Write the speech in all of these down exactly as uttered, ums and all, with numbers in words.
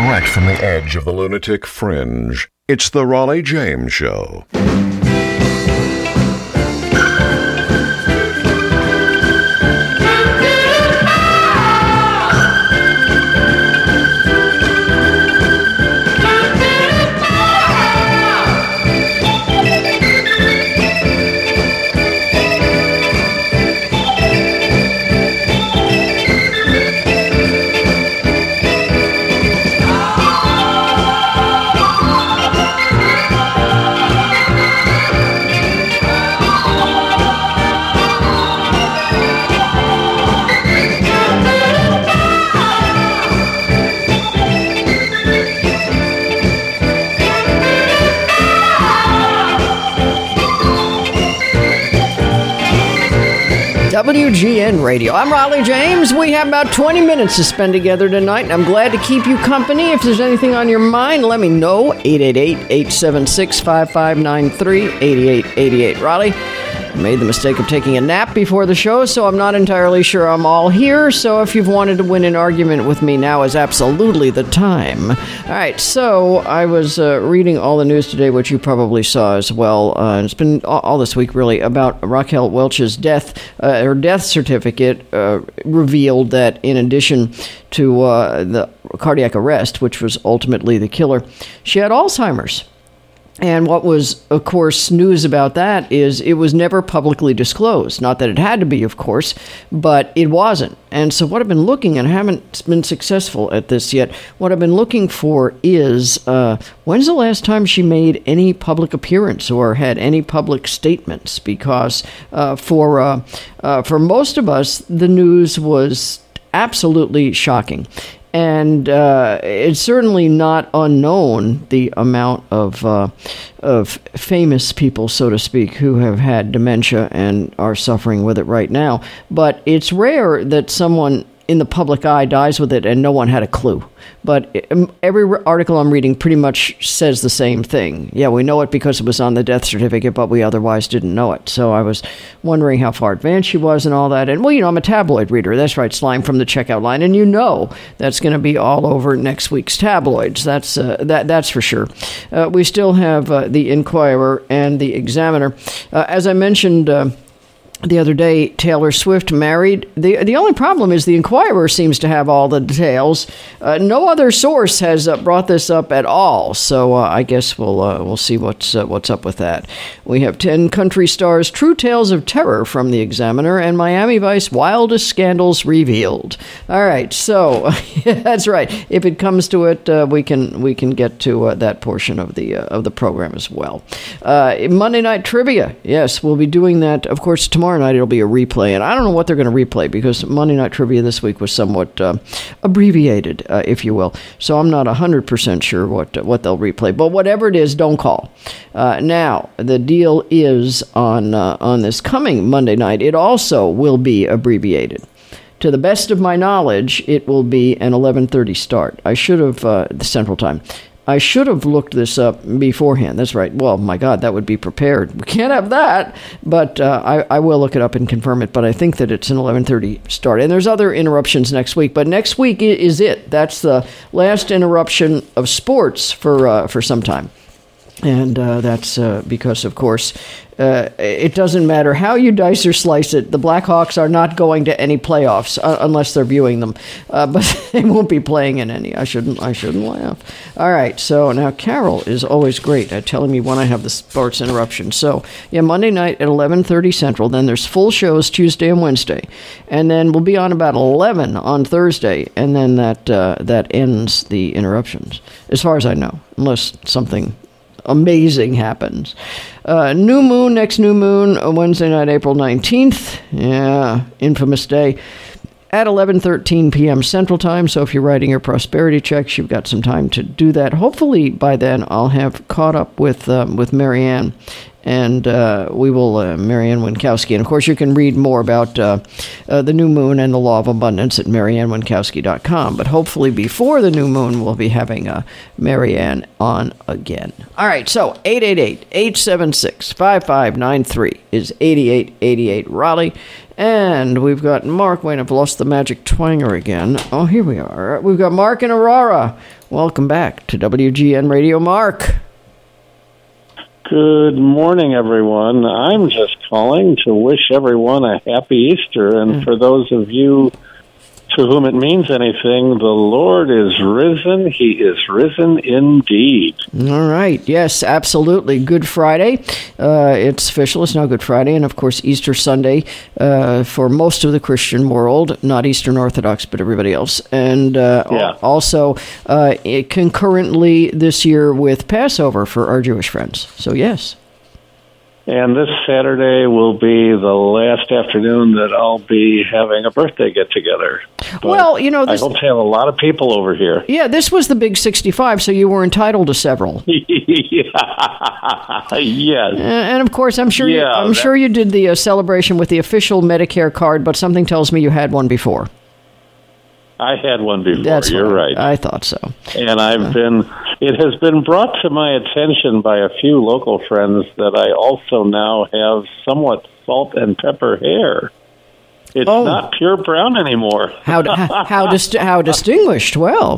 Direct from the edge of the lunatic fringe, it's the Raleigh James Show. W G N Radio. I'm Raleigh James. We have about twenty minutes to spend together tonight, and I'm glad to keep you company. If there's anything on your mind, let me know. eight eight eight, eight seven six, five five nine three, eight eight eight eight. Raleigh, I made the mistake of taking a nap before the show, so I'm not entirely sure I'm all here. So if you've wanted to win an argument with me, now is absolutely the time. All right, so I was uh, reading all the news today, which you probably saw as well. Uh, it's been all, all this week, really, about Raquel Welch's death. Uh, her death certificate uh, revealed that in addition to uh, the cardiac arrest, which was ultimately the killer, she had Alzheimer's. And what was, of course, news about that is it was never publicly disclosed. Not that it had to be, of course, but it wasn't. And so what I've been looking at, I haven't been successful at this yet, what I've been looking for is uh, when's the last time she made any public appearance or had any public statements? Because uh, for uh, uh, for most of us, the news was absolutely shocking. And uh, it's certainly not unknown, the amount of uh, of famous people, so to speak, who have had dementia and are suffering with it right now. But it's rare that someone in the public eye dies with it and no one had a clue. But every article I'm reading pretty much says the same thing. Yeah, we know it because it was on the death certificate, but we otherwise didn't know it. So I was wondering how far advanced she was and all that. And, well, you know, I'm a tabloid reader. That's right, Slime from the Checkout Line. And you know that's going to be all over next week's tabloids. That's uh, that that's for sure. Uh, we still have uh, the Inquirer and the Examiner. Uh, as I mentioned Uh, The other day, Taylor Swift married. The the only problem is the Inquirer seems to have all the details. Uh, no other source has uh, brought this up at all. So uh, I guess we'll uh, we'll see what's uh, what's up with that. We have ten country stars' true tales of terror from the Examiner, and Miami Vice wildest scandals revealed. All right, so that's right. If it comes to it, uh, we can we can get to uh, that portion of the uh, of the program as well. Uh, Monday Night Trivia. Yes, we'll be doing that, of course, tomorrow. Tomorrow night it'll be a replay, and I don't know what they're going to replay because Monday Night Trivia this week was somewhat uh, abbreviated, uh, if you will. So I'm not one hundred percent sure what uh, what they'll replay. But whatever it is, don't call. Uh, now, the deal is on uh, on this coming Monday night, it also will be abbreviated. To the best of my knowledge, it will be an eleven thirty start. I should have, uh, the Central Time. I should have looked this up beforehand. That's right. Well, my God, that would be prepared. We can't have that. But uh, I, I will look it up and confirm it. But I think that it's an eleven thirty start. And there's other interruptions next week. But next week is it. That's the last interruption of sports for uh, for some time. And uh, that's uh, because, of course, uh, it doesn't matter how you dice or slice it. The Blackhawks are not going to any playoffs uh, unless they're viewing them, uh, but they won't be playing in any. I shouldn't. I shouldn't laugh. All right. So now Carol is always great at telling me when I have the sports interruption. So yeah, Monday night at eleven thirty Central. Then there's full shows Tuesday and Wednesday, and then we'll be on about eleven on Thursday, and then that uh, that ends the interruptions, as far as I know, unless something amazing happens. Uh, new moon, next new moon, Wednesday night, April nineteenth. Yeah, infamous day. At eleven thirteen p.m. Central Time. So if you're writing your prosperity checks, you've got some time to do that. Hopefully by then I'll have caught up with um, with Marianne. And uh, we will, uh, Marianne Winkowski. And, of course, you can read more about uh, uh, the new moon and the law of abundance at marianne winkowski dot com. But hopefully before the new moon, we'll be having uh, Marianne on again. All right, so eight eight eight, eight seven six, five five nine three is eight eight eight eight Raleigh. And we've got Mark. Wait, I've lost the magic twanger again. Oh, here we are. We've got Mark in Aurora. Welcome back to W G N Radio, Mark. Good morning, everyone. I'm just calling to wish everyone a happy Easter. And for those of you to whom it means anything, the Lord is risen. He is risen indeed. All right. Yes, absolutely. Good Friday. Uh, it's official. It's now Good Friday. And, of course, Easter Sunday uh, for most of the Christian world, not Eastern Orthodox, but everybody else. And uh, yeah. also uh, it concurrently this year with Passover for our Jewish friends. So, yes. And this Saturday will be the last afternoon that I'll be having a birthday get-together. But well, you know, this, I hope to have a lot of people over here. Yeah, this was the big sixty-five, so you were entitled to several. Yes. And, and of course, I'm sure. Yeah, you, I'm that, sure you did the uh, celebration with the official Medicare card, but something tells me you had one before. I had one before. That's You're right. I thought so. And I've uh, been. It has been brought to my attention by a few local friends that I also now have somewhat salt and pepper hair. It's oh. not pure brown anymore. how how how, dist- how distinguished? Well.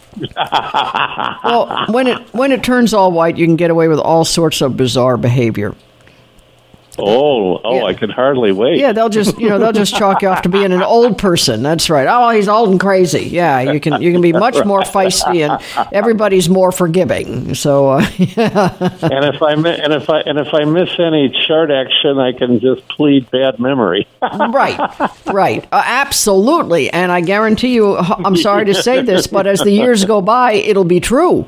well, when it when it turns all white, you can get away with all sorts of bizarre behavior. Oh, oh! Yeah. I can hardly wait. Yeah, they'll just you know they'll just chalk you off to being an old person. That's right. Oh, he's old and crazy. Yeah, you can you can be much more feisty, and everybody's more forgiving. So, uh, yeah. And if I mi- and if I and if I miss any chart action, I can just plead bad memory. right, right, uh, absolutely. And I guarantee you, I'm sorry to say this, but as the years go by, it'll be true.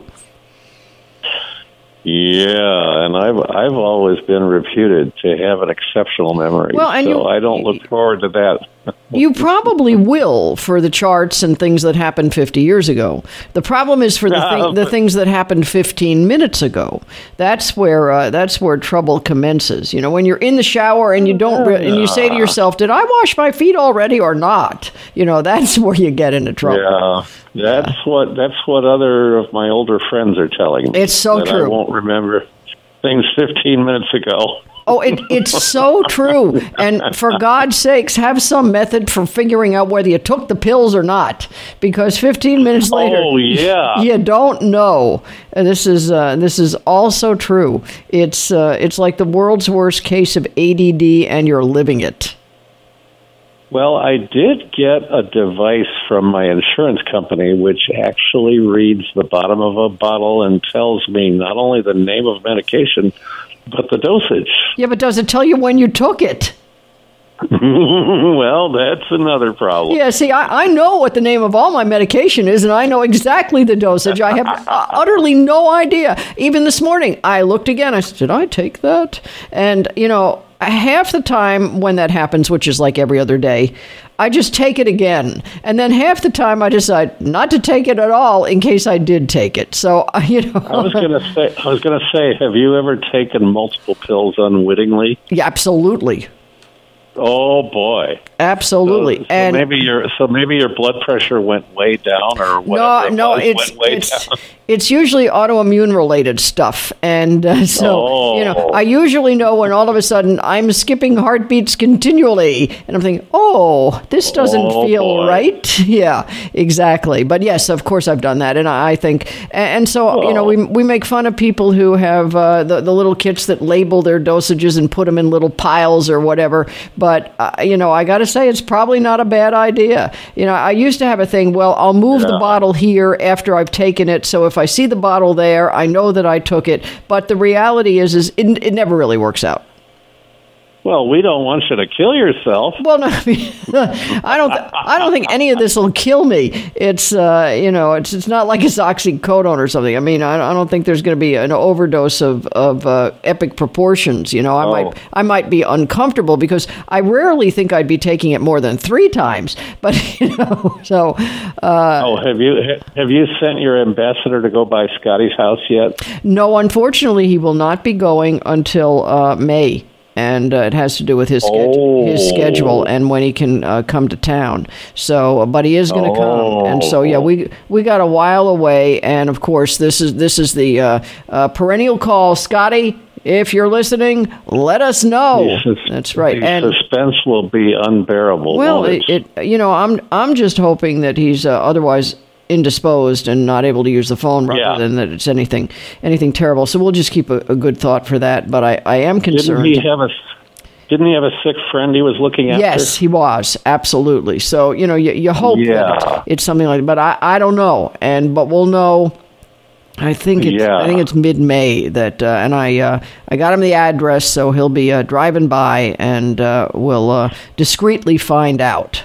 Yeah, and I've I've always been reputed to have an exceptional memory, well, and so you, I don't look forward to that. You probably will for the charts and things that happened fifty years ago. The problem is for the, thing, the things that happened fifteen minutes ago. That's where uh, that's where trouble commences. You know, when you're in the shower and you don't re- and you say to yourself, "Did I wash my feet already or not?" You know, that's where you get into trouble. Yeah, that's yeah. what that's what other of my older friends are telling me. It's so that true. I won't remember things fifteen minutes ago. Oh, it, it's so true. And for God's sakes, have some method for figuring out whether you took the pills or not. Because fifteen minutes later, oh, yeah. you don't know. And this is uh, this is also true. It's uh, it's like the world's worst case of A D D, and you're living it. Well, I did get a device from my insurance company which actually reads the bottom of a bottle and tells me not only the name of medication, but the dosage. Yeah, but does it tell you when you took it? Well, that's another problem. Yeah, see, I, I know what the name of all my medication is, and I know exactly the dosage. I have uh, utterly no idea. Even this morning, I looked again. I said, did I take that? And, you know, half the time when that happens, which is like every other day, I just take it again. And then half the time I decide not to take it at all in case I did take it. So, you know. I was going to say, I was going to say, have you ever taken multiple pills unwittingly? Yeah, absolutely. Oh boy! Absolutely, so, so and maybe your so maybe your blood pressure went way down, or whatever. No, no, it it's went way it's down. It's usually autoimmune related stuff, and uh, so oh. you know, I usually know when all of a sudden I'm skipping heartbeats continually, and I'm thinking, oh, this doesn't oh, feel boy. right. Yeah, exactly. But yes, of course I've done that, and I think, and so oh. you know, we we make fun of people who have uh, the the little kits that label their dosages and put them in little piles or whatever. But, uh, you know, I got to say, it's probably not a bad idea. You know, I used to have a thing, well, I'll move yeah. the bottle here after I've taken it. So if I see the bottle there, I know that I took it. But the reality is, is it, it never really works out. Well, we don't want you to kill yourself. Well, no, I mean, I don't. Th- I don't think any of this will kill me. It's, uh, you know, it's it's not like it's oxycodone or something. I mean, I, I don't think there's going to be an overdose of of uh, epic proportions. You know, I oh. might I might be uncomfortable because I rarely think I'd be taking it more than three times. But you know, so. Uh, oh, have you have you sent your ambassador to go by Scotty's house yet? No, unfortunately, he will not be going until uh, May. And uh, it has to do with his oh. his schedule and when he can uh, come to town. So, but he is going to oh. come, and so yeah, we we got a while away. And of course, this is this is the uh, uh, perennial call, Scotty. if you're listening, let us know. Sus- That's right. The And suspense will be unbearable. well, won't it, it you know, I'm I'm just hoping that he's uh, otherwise indisposed and not able to use the phone rather Yeah. than that it's anything anything terrible. So we'll just keep a, a good thought for that. But I, I am concerned. Didn't he have a Didn't he have a sick friend he was looking after? Yes, he was, absolutely. So, you know, you, you hope Yeah. that it's something like that, but I, I don't know. And but we'll know. I think it's Yeah. I think it's mid-May that, uh, and I uh, I got him the address, so he'll be uh, driving by, and uh, we'll uh, discreetly find out.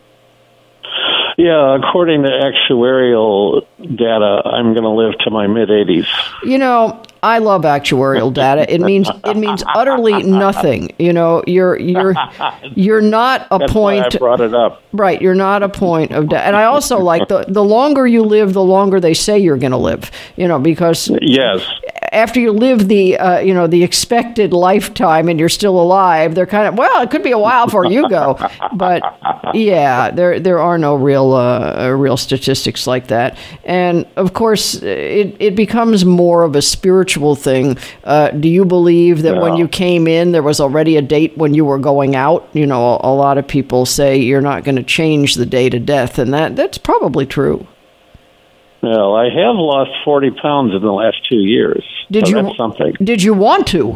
Yeah, according to actuarial data, I'm going to live to my mid-eighties. You know, I love actuarial data. It means it means utterly nothing. You know, you're you're you're not a That's point. why I brought it up. Right, you're not a point of death. And I also like the the longer you live, the longer they say you're going to live. You know, because Yes. after you live the uh, you know the expected lifetime and you're still alive, they're kind of, well, it could be a while before you go. But yeah, there there are no real uh, real statistics like that. And of course, it it becomes more of a spiritual thing. Uh, do you believe that when Yeah. you came in, there was already a date when you were going out? You know, a, a lot of people say you're not going to change the date of death, and that that's probably true. Well, I have lost forty pounds in the last two years. Did so you- That's something. Did you want to?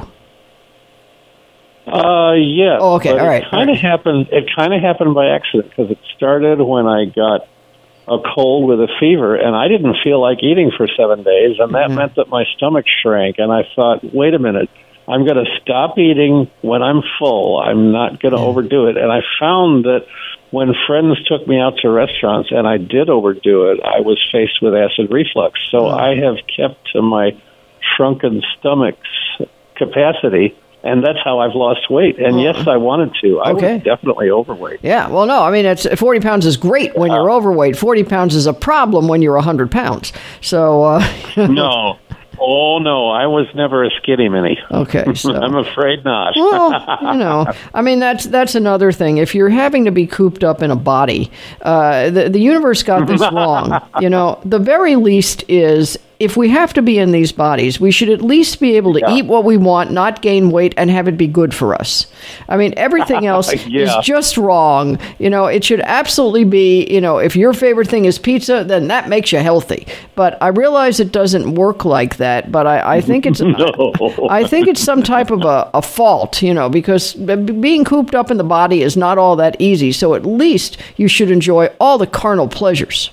Uh, yeah. Oh, okay, but all right, It kind of all right. happened. It kind of happened by accident because it started when I got a cold with a fever, and I didn't feel like eating for seven days, and that Mm-hmm. meant that my stomach shrank. And I thought, wait a minute, I'm going to stop eating when I'm full. I'm not going to overdo it. And I found that when friends took me out to restaurants and I did overdo it, I was faced with acid reflux. So Oh. I have kept to my shrunken stomach's capacity. And that's how I've lost weight. And yes, I wanted to. I Okay. was definitely overweight. Yeah, well, no, I mean, it's forty pounds is great when you're overweight. forty pounds is a problem when you're one hundred pounds. So, uh, No. Oh, no. I was never a skinny mini. okay, so. I'm afraid not. Well, you know, I mean, that's that's another thing. If you're having to be cooped up in a body, uh, the, the universe got this wrong. You know, the very least is, if we have to be in these bodies, we should at least be able to Yeah. eat what we want, not gain weight, and have it be good for us. I mean, everything else Yeah. is just wrong. You know, it should absolutely be, you know, if your favorite thing is pizza, then that makes you healthy. But I realize it doesn't work like that, but I, I think it's No. I think it's some type of a, a fault, you know, because b- being cooped up in the body is not all that easy. So at least you should enjoy all the carnal pleasures.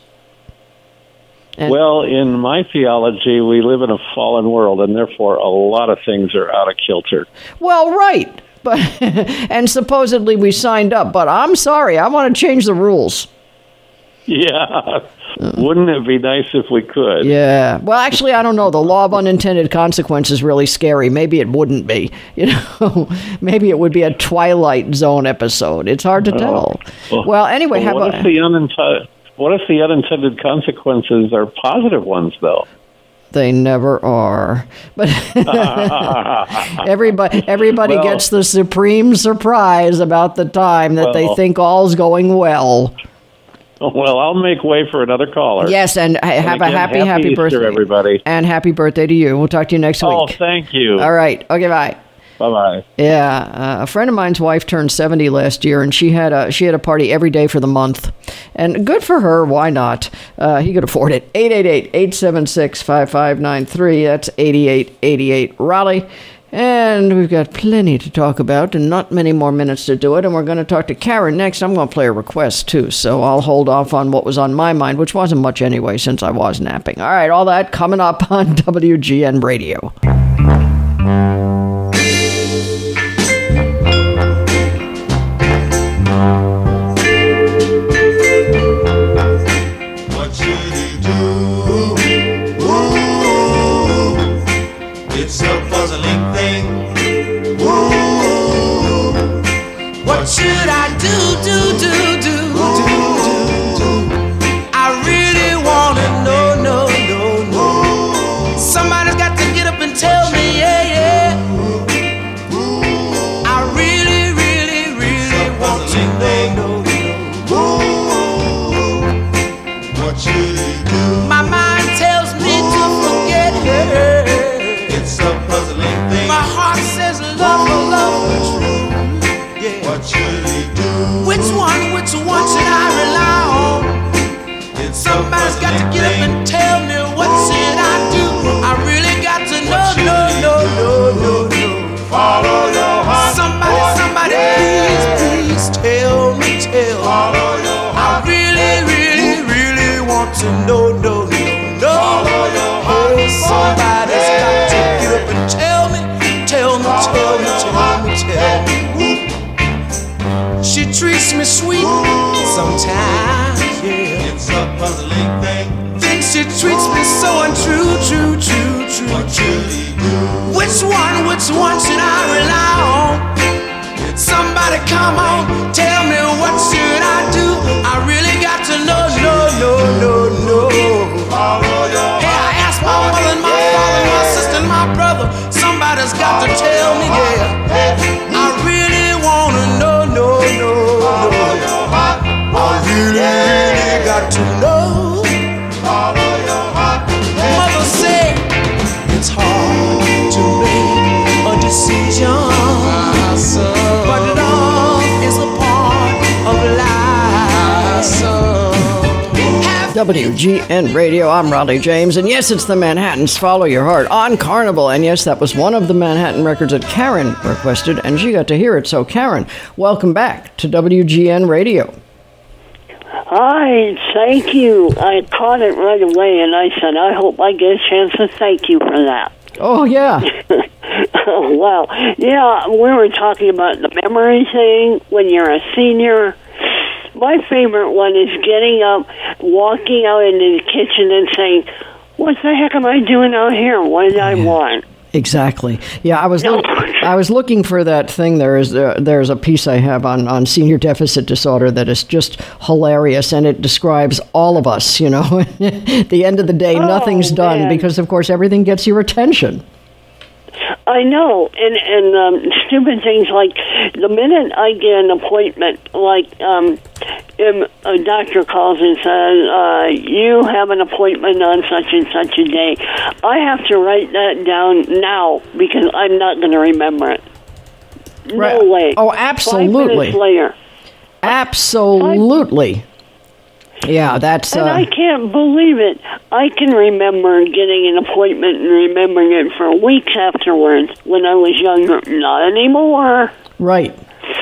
And- Well, in my theology, we live in a fallen world, and therefore a lot of things are out of kilter. Well, right. But and supposedly we signed up, but I'm sorry, I want to change the rules. Yeah. Wouldn't it be nice if we could? Yeah. Well, actually, I don't know. The law of unintended consequence is really scary. Maybe it wouldn't be. You know, maybe it would be a Twilight Zone episode. It's hard to tell. Well, Well, anyway, Well, how what about if the unintended what if the unintended consequences are positive ones, though? they never are. But everybody everybody Well- gets the supreme surprise about the time that they Well- think all's going well. Well, I'll make way for another caller. Yes, and ha- have again, a happy, happy happy Easter, birthday, everybody. And happy birthday to you. We'll talk to you next Oh, week. thank you. All right. Okay. Bye. Bye-bye. Yeah, uh, a friend of mine's wife turned seventy last year, and she had a she had a party every day for the month, and good for her. Why not? Uh, he could afford it. eight eight eight, eight seven six, five five nine three. That's eighty-eight eighty-eight Raleigh. And we've got plenty to talk about and not many more minutes to do it. And we're going to talk to Karen next. I'm going to play a request, too. So I'll hold off on what was on my mind, which wasn't much anyway since I was napping. All right, all that coming up on W G N Radio. What should he do? Ooh, it's a puzzling thing. Ooh, what should I do, do, do, do, do, do, do? I really wanna know, no, no, no. Somebody's got to get up and tell she treats me so untrue, true, true, true. What should he do? Which one, which one should I rely on? Somebody come on, tell me what should I do? I really got to know, no, no, no, no. Hey, I asked my mother and my father, my sister and my brother. Somebody's got to tell me, yeah. I really wanna know, no, no, no. I really, really got to know. Mother said it's hard to make a decision, but love is a part of life. W G N Radio, I'm Raleigh James, and yes, it's the Manhattans, Follow Your Heart, on Carnival, and yes, that was one of the Manhattan records that Karen requested, and she got to hear it. So Karen, welcome back to W G N Radio. Hi, thank you. I caught it right away, and I said, I hope I get a chance to thank you for that. Oh, yeah. Oh, wow. Yeah, we were talking about the memory thing when you're a senior. My favorite one is getting up, walking out into the kitchen and saying, what the heck am I doing out here? What did I want? Exactly. Yeah, I was look, I was looking for that thing. There is uh, there's a piece I have on, on senior deficit disorder that is just hilarious, and it describes all of us. You know, at the end of the day, oh, nothing's done man. because, of course, everything gets your attention. I know, and and um, stupid things like the minute I get an appointment, like um, if a doctor calls and says, uh, you have an appointment on such and such a day, I have to write that down now because I'm not going to remember it. No Right. way. Oh, absolutely. Five minutes later. Absolutely. Yeah, that's... And uh, I can't believe it. I can remember getting an appointment and remembering it for weeks afterwards when I was younger. Not anymore. Right.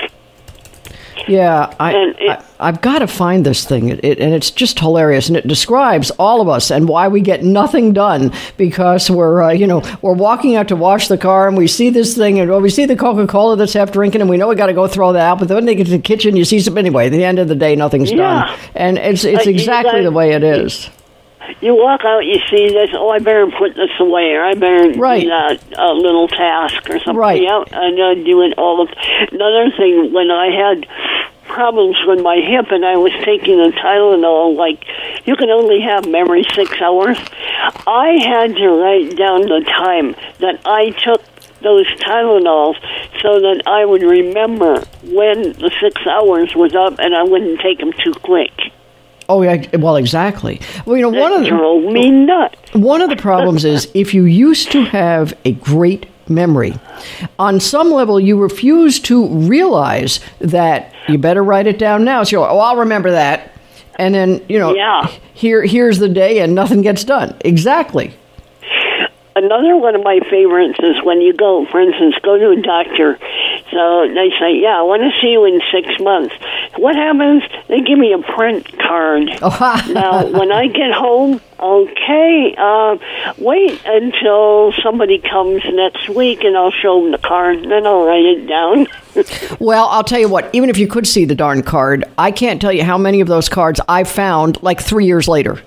Yeah, I, And it- I, I've got to find this thing, it, it, and it's just hilarious, and it describes all of us and why we get nothing done because we're, uh, you know, we're walking out to wash the car, and we see this thing, and well, we see the Coca-Cola that's half drinking, and we know we got to go throw that out, but then they get to the kitchen, you see some, anyway, at the end of the day, nothing's Yeah. done. And it's it's Uh, you exactly guys- the way it is. You walk out, you see this, oh, I better put this away, or I better Right. do that uh, little task or something. Right. Yeah, and uh, doing all of... Another thing, when I had problems with my hip and I was taking the Tylenol, like, you can only have memory six hours, I had to write down the time that I took those Tylenols so that I would remember when the six hours was up and I wouldn't take them too quick. Oh, yeah, well, exactly. Well, you know, one of That the... drove me nuts. One of the problems is if you used to have a great memory, on some level you refuse to realize that you better write it down now. So, oh, I'll remember that. And then, you know, Yeah. here here's the day and nothing gets done. Exactly. Another one of my favorites is when you go, for instance, go to a doctor. So they say, yeah, I want to see you in six months. What happens? They give me a print card. Now, when I get home, okay, uh, wait until somebody comes next week and I'll show them the card, and then I'll write it down. Well, I'll tell you what, even if you could see the darn card, I can't tell you how many of those cards I found like three years later.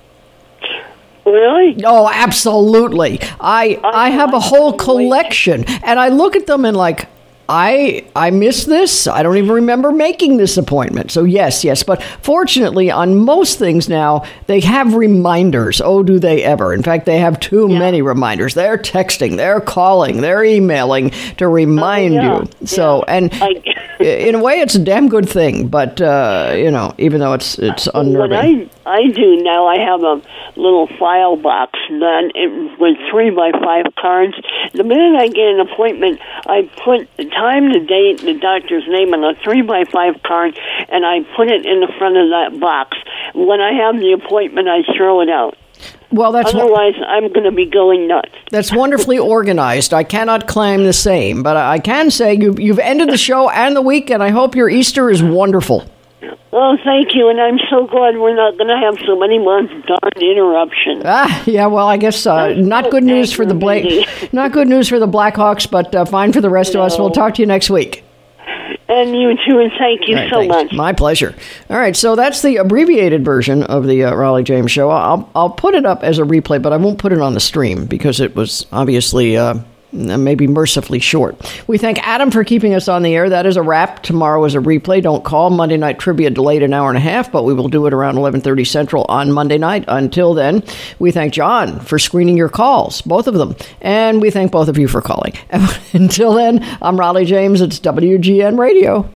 Really? Oh, absolutely. I I have a whole collection, and I look at them and like, I I miss this. I don't even remember making this appointment. So yes, yes. But fortunately, on most things now, they have reminders. Oh, do they ever? In fact, they have too Yeah. many reminders. They're texting, they're calling, they're emailing to remind Oh, yeah. you. So, and I- in a way, it's a damn good thing. But uh, you know, even though it's it's What unnerving. I, I do now, I have a little file box done it, with three by five cards. The minute I get an appointment, I put the time, the date, the doctor's name on a three by five card, and I put it in the front of that box. When I have the appointment, I throw it out. Well, that's what. Otherwise, I'm going to be going nuts. That's wonderfully organized. I cannot claim the same, but I can say you've, you've ended the show and the week, and I hope your Easter is wonderful. Oh, thank you, and I'm so glad we're not going to have so many more darn interruptions. Ah, yeah. Well, I guess uh, not good news for the Blake, not good news for the Blackhawks, but uh, fine for the rest of us. We'll talk to you next week. And you too, and thank you right, so thanks. much. My pleasure. All right, so that's the abbreviated version of the uh, Raleigh James Show. I'll I'll put it up as a replay, but I won't put it on the stream because it was obviously uh, maybe mercifully short. We thank Adam for keeping us on the air. That is a wrap. Tomorrow is a replay. Don't call. Monday Night Trivia delayed an hour and a half, but we will do it around eleven thirty Central on Monday night. Until then, we thank John for screening your calls, both of them, and we thank both of you for calling. Until then, I'm Raleigh James. It's W G N Radio.